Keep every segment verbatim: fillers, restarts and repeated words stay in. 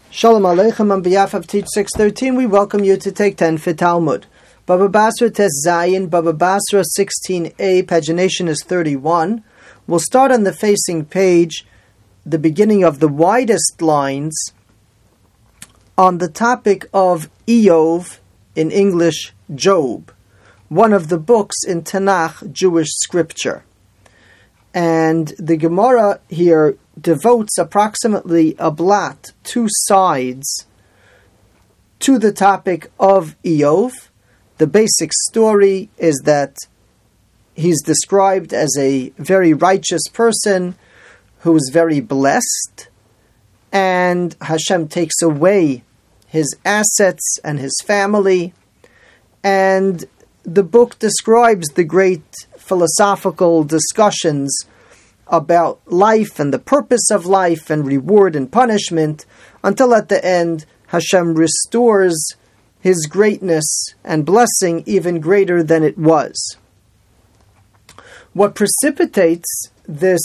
Shalom Aleichem. On behalf of Teach six thirteen, we welcome you to take ten for Talmud. Baba Basra Tes Zayin, Baba Basra sixteen a, pagination is thirty-one. We'll start on the facing page, the beginning of the widest lines, on the topic of Iyov, in English, Job, one of the books in Tanakh, Jewish scripture. And the Gemara here devotes approximately a blot, two sides, to the topic of Iyov. The basic story is that he's described as a very righteous person who is very blessed, and Hashem takes away his assets and his family, and the book describes the great philosophical discussions about life and the purpose of life and reward and punishment, until at the end Hashem restores his greatness and blessing even greater than it was. What precipitates this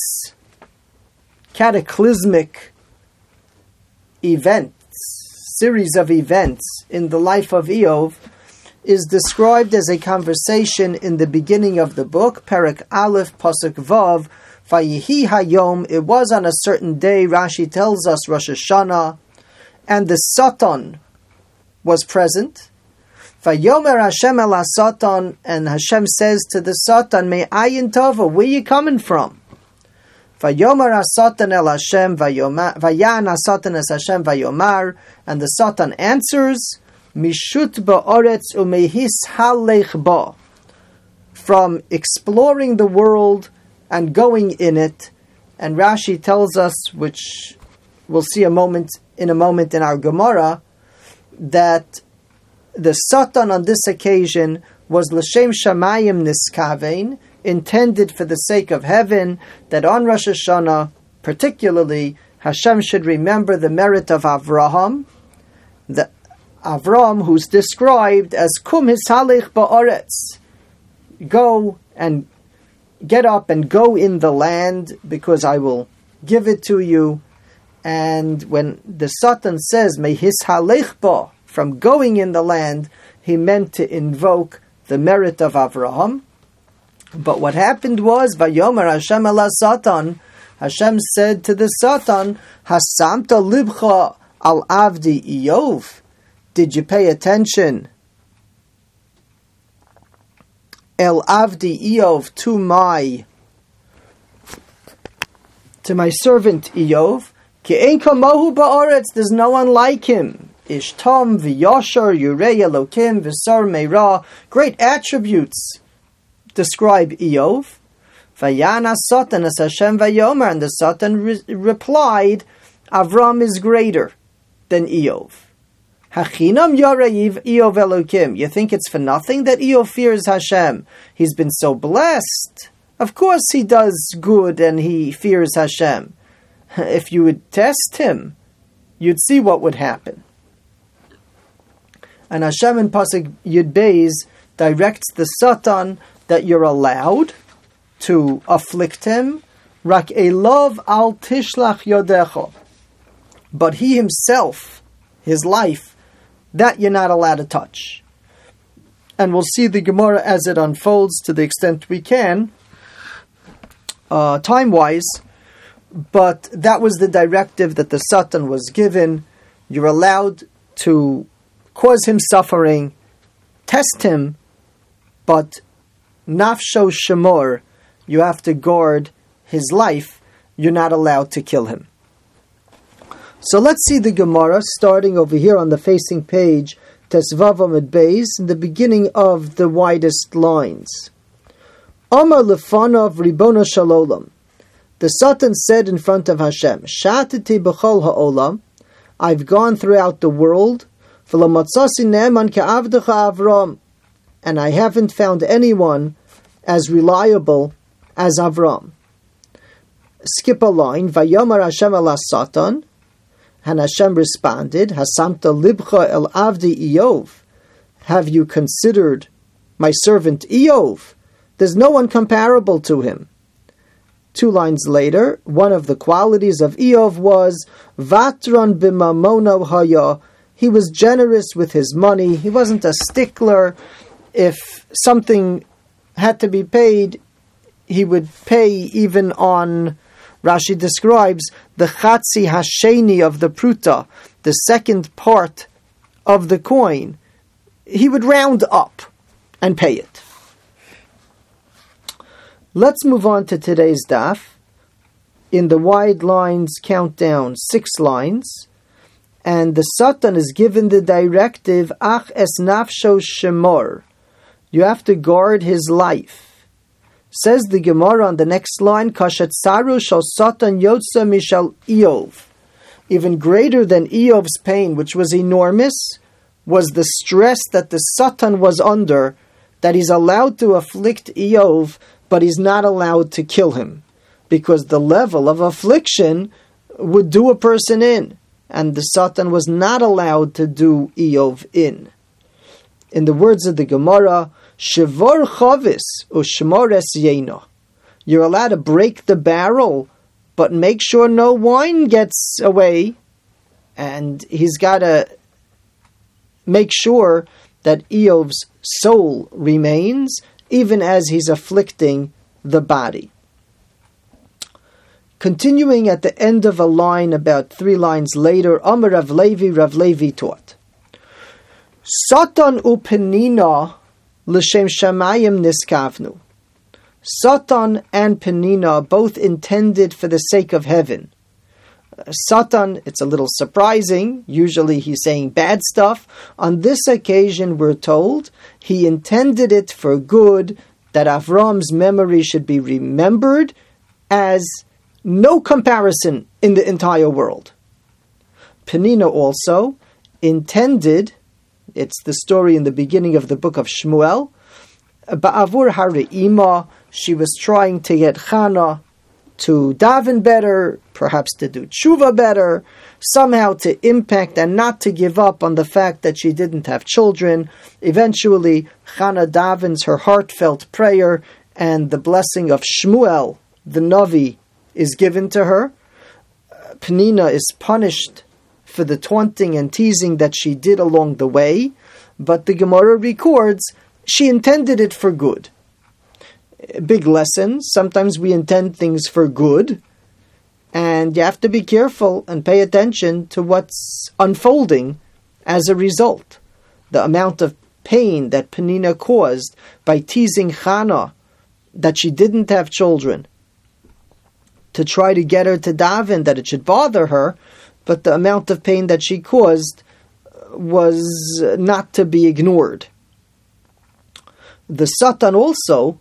cataclysmic event, series of events in the life of Iyov, is described as a conversation in the beginning of the book, Perek Aleph, Pasuk Vav, Vayihi Hayom. It was on a certain day, Rashi tells us, Rosh Hashanah, and the Satan was present. Vayomer Hashem el Satan, and Hashem says to the Satan, Me ayin tova, where you coming from? Vayomer Satan el Hashem, Vayan Satan es Hashem Vayomar, and the Satan answers, Mishut ba'oretz umehis halech ba, from exploring the world and going in it. And Rashi tells us, which we'll see a moment in a moment in our Gemara, that the Satan on this occasion was l'shem shamayim niskavein, intended for the sake of heaven, that on Rosh Hashanah particularly Hashem should remember the merit of Avraham, the Avram, who's described as kum hishalech ba'aretz, go and get up and go in the land, because I will give it to you. And when the Satan says me hishalech ba, from going in the land, he meant to invoke the merit of Avraham. But what happened was, Vayomer Hashem el Satan, Hashem said to the Satan, Hasamta libcha al avdi Iyov, did you pay attention, El Avdi Iyov, to my to my servant Iyov? Ki ein kamohu ba'aretz, there's no one like him. Ishtam v'yashar yurei Elokim v'sar meira, great attributes describe Iyov. Vayana Satan as Hashem Vayomer, and the Satan re- replied, Avram is greater than Iyov. Hachinam Yorayiv Iyov Elokim. You think it's for nothing that Iyov fears Hashem? He's been so blessed. Of course he does good and he fears Hashem. If you would test him, you'd see what would happen. And Hashem in Pasuk Yud Beis directs the Satan that you're allowed to afflict him. Rak elov al tishlach yodecha. But he himself, his life, that you're not allowed to touch. And we'll see the Gemara as it unfolds to the extent we can, uh, time-wise, but that was the directive that the Satan was given. You're allowed to cause him suffering, test him, but nafsho shemor, you have to guard his life, you're not allowed to kill him. So let's see the Gemara, starting over here on the facing page, Tesvav Amud Beis, in the beginning of the widest lines. Amar lefanav ribono shalolam. The Satan said in front of Hashem, Shatati b'chol ha'olam, I've gone throughout the world, v'lamatzasi ne'eman ka'avdecha Avram, and I haven't found anyone as reliable as Avram. Skip a line, Vayomer Hashem el Satan, and Hashem responded, Hasamta libcha el avdi Iyov. Have you considered my servant Iyov? There's no one comparable to him. Two lines later, one of the qualities of Eov was Vatron b'mamono haya. He was generous with his money. He wasn't a stickler. If something had to be paid, he would pay even on, Rashi describes, the chatzi hasheni of the pruta, the second part of the coin. He would round up and pay it. Let's move on to today's daf. In the wide lines countdown, six lines, and the Satan is given the directive, Ach es nafsho shemor. You have to guard his life. Says the Gemara on the next line, Kashet saru shal Satan yotza mishal Eov. Even greater than Eov's pain, which was enormous, was the stress that the Satan was under, that he's allowed to afflict Eov, but he's not allowed to kill him, because the level of affliction would do a person in, and the Satan was not allowed to do Eov in. In the words of the Gemara, Shevor chavis u'shmores yeno. You're allowed to break the barrel, but make sure no wine gets away, and he's got to make sure that Eov's soul remains, even as he's afflicting the body. Continuing at the end of a line, about three lines later, Amar Rav Levi, Rav Levi taught, Satan u'penina l'shem shamayim niskavnu. Satan and Penina both intended for the sake of heaven. Satan, it's a little surprising. Usually he's saying bad stuff. On this occasion, we're told he intended it for good, that Avram's memory should be remembered as no comparison in the entire world. Penina also intended, it's the story in the beginning of the book of Shmuel, Ba'avur Hare'ima, she was trying to get Chana to daven better, perhaps to do tshuva better, somehow to impact and not to give up on the fact that she didn't have children. Eventually, Chana davens her heartfelt prayer, and the blessing of Shmuel, the Navi, is given to her. Penina is punished for the taunting and teasing that she did along the way, but the Gemara records she intended it for good. Big lesson. Sometimes we intend things for good, and you have to be careful and pay attention to what's unfolding as a result. The amount of pain that Penina caused by teasing Chana that she didn't have children, to try to get her to daven, that it should bother her, but the amount of pain that she caused was not to be ignored. The Satan also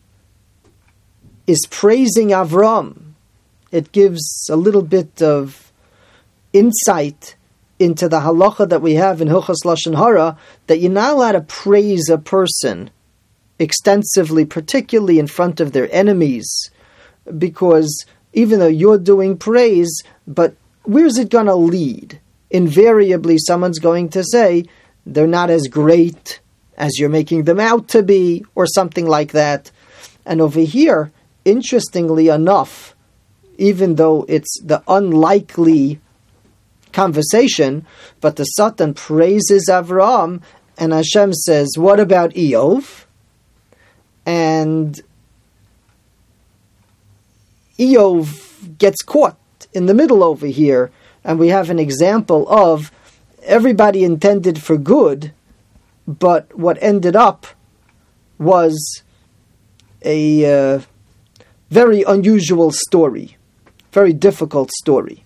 is praising Avram. It gives a little bit of insight into the halacha that we have in Hilchos Lashon Hara, that you're not allowed to praise a person extensively, particularly in front of their enemies, because even though you're doing praise, but where's it going to lead? Invariably, someone's going to say they're not as great as you're making them out to be, or something like that. And over here, interestingly enough, even though it's the unlikely conversation, but the Satan praises Avram, and Hashem says, what about Eov? And Eov gets caught in the middle over here, and we have an example of everybody intended for good, but what ended up was a uh, very unusual story, very difficult story.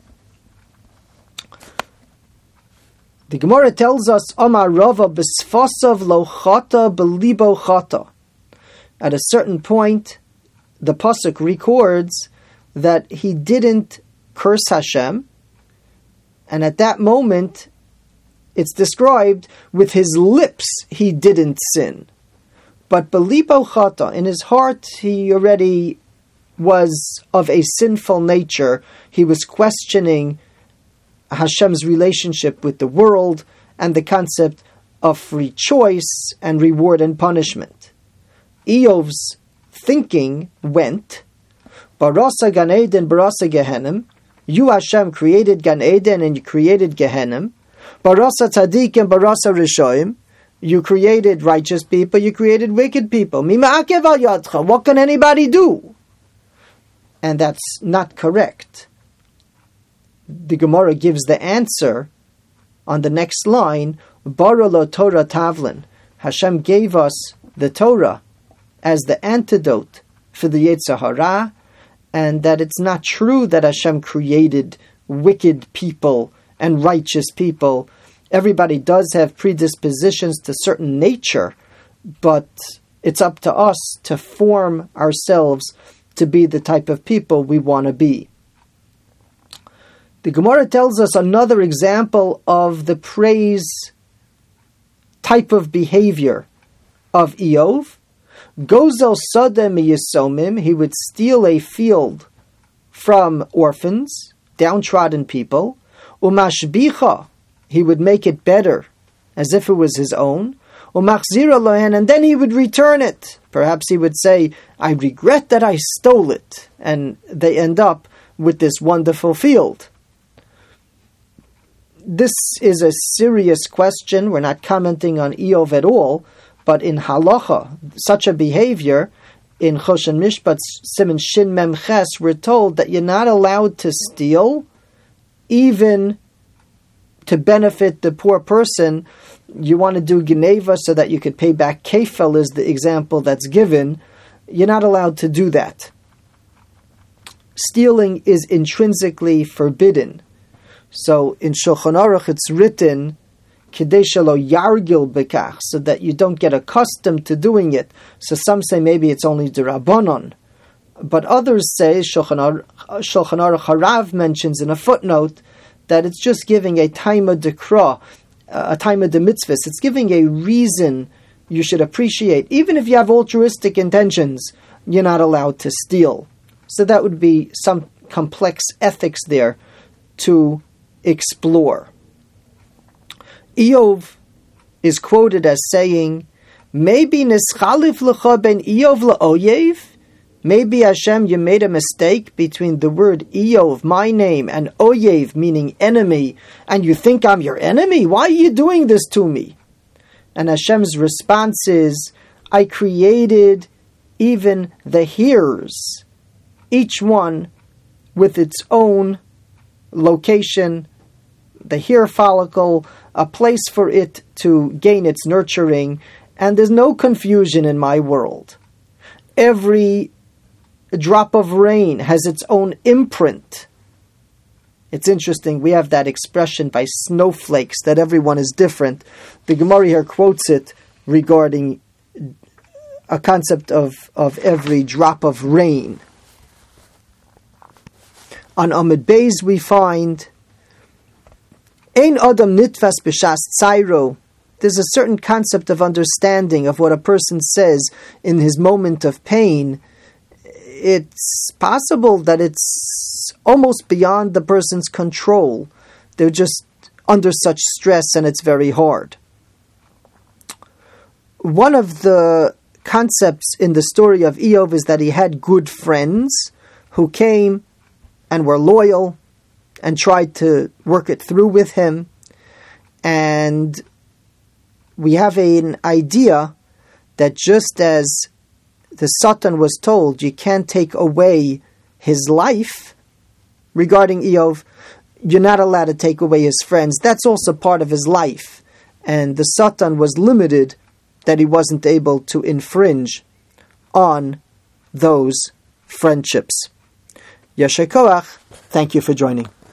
The Gemara tells us, Amar Rava b'sfasav lo chata b'libo chata. At a certain point, the pasuk records that he didn't curse Hashem, and at that moment, it's described, with his lips he didn't sin. But b'libo chata, in his heart, he already was of a sinful nature. He was questioning Hashem's relationship with the world and the concept of free choice and reward and punishment. Eov's thinking went, Barasa Gan Eden, Barasa Gehenim. You, Hashem, created Gan Eden and you created Gehenim. Barasa Tzadikim, Barasa Rishoim. You created righteous people, you created wicked people. Mima'akev al yadcha. What can anybody do? And that's not correct. The Gemara gives the answer on the next line. Bara lo Torah tavlin. Hashem gave us the Torah as the antidote for the Yetzer Hara, and that it's not true that Hashem created wicked people and righteous people. Everybody does have predispositions to certain nature, but it's up to us to form ourselves to be the type of people we want to be. The Gemara tells us another example of the praise type of behavior of Eov. Gozel Sodem Yisomim, he would steal a field from orphans, downtrodden people. Umashbicha, he would make it better, as if it was his own. Umachzira lohen, and then he would return it. Perhaps he would say, I regret that I stole it. And they end up with this wonderful field. This is a serious question. We're not commenting on Eov at all. But in halacha, such a behavior, in Choshen Mishpat, Siman Shin Mem Ches, we're told that you're not allowed to steal, even to benefit the poor person. You want to do Geneva so that you could pay back Kefel, is the example that's given. You're not allowed to do that. Stealing is intrinsically forbidden. So in Shulchan Aruch it's written, Kidei shelo yargil bekach, so that you don't get accustomed to doing it. So some say maybe it's only the Rabbanon. But others say, Shulchan Aruch Harav mentions in a footnote, that it's just giving a time of dekra, a time of the mitzvahs. It's giving a reason you should appreciate. Even if you have altruistic intentions, you're not allowed to steal. So that would be some complex ethics there to explore. Eov is quoted as saying, maybe nischalif lecha ben Eov le'oyev. Maybe Hashem, you made a mistake between the word Eov, my name, and Oyev, meaning enemy, and you think I'm your enemy? Why are you doing this to me? And Hashem's response is, I created even the hairs, each one with its own location, the hair follicle, a place for it to gain its nurturing, and there's no confusion in my world. Every drop of rain has its own imprint. It's interesting, we have that expression by snowflakes, that everyone is different. The Gemara here quotes it regarding a concept of, of every drop of rain. On Amud Beis we find, Ein Adam nitfas b'shas tzairo. There's a certain concept of understanding of what a person says in his moment of pain. It's possible that it's almost beyond the person's control. They're just under such stress and it's very hard. One of the concepts in the story of Eov is that he had good friends who came and were loyal and tried to work it through with him. And we have an idea that just as the Satan was told, you can't take away his life, regarding Eov, you're not allowed to take away his friends. That's also part of his life. And the Satan was limited that he wasn't able to infringe on those friendships. Yasher Koach, thank you for joining.